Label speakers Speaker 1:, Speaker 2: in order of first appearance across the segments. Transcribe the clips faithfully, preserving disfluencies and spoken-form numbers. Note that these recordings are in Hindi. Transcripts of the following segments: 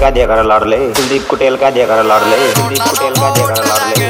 Speaker 1: का दिया कर लाडले, कुलदीप कुटेल का दिया कर लाडले, कुलदीप कुटेल का दिया कर लाडले।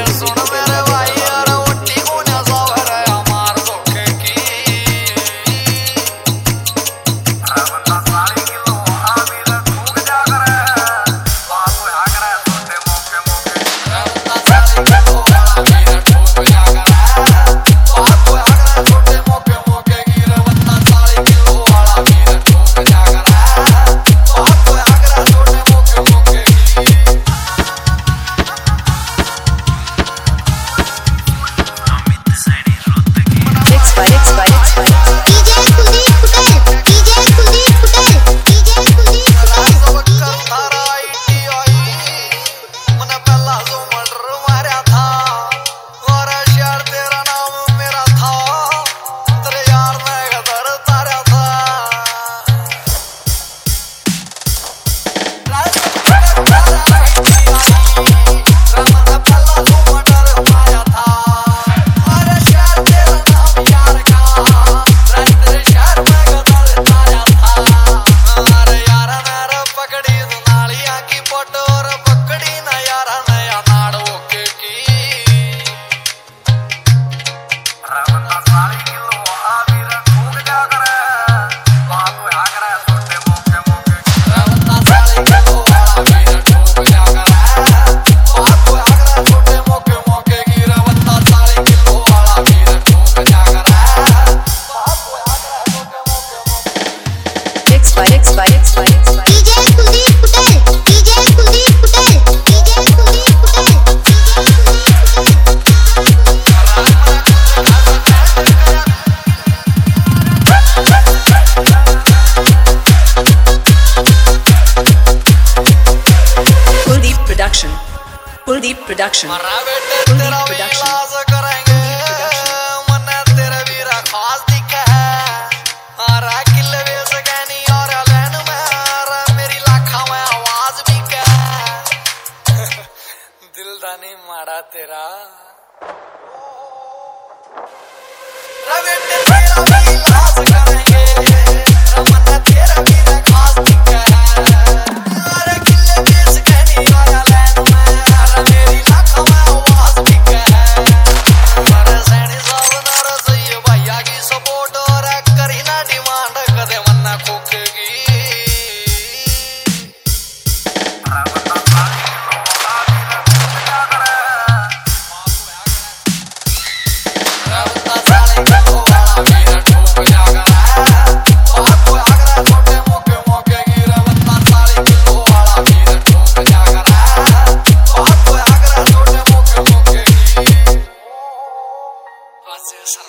Speaker 2: Kuldeep Production.
Speaker 3: Kuldeep Production. मन्ने तेरे वीरा खास दिखा है, आरा किले बेस गैनी और लैन में आरा मेरी लाखा में आवाज भी क्या दिल दानी मारा तेरा रवे तेरा भी लाज करेंगे मन्ने तेरा वीरा खास दिखा है, आरा किले बेस गैनी और लैन में आरा मेरी लाखा में आवाज भी क्या मारे सैनी साहब नारा सही भैया की सपोर्ट और करी ना डिमांड कदे मन्ना खोकेगी Gracias.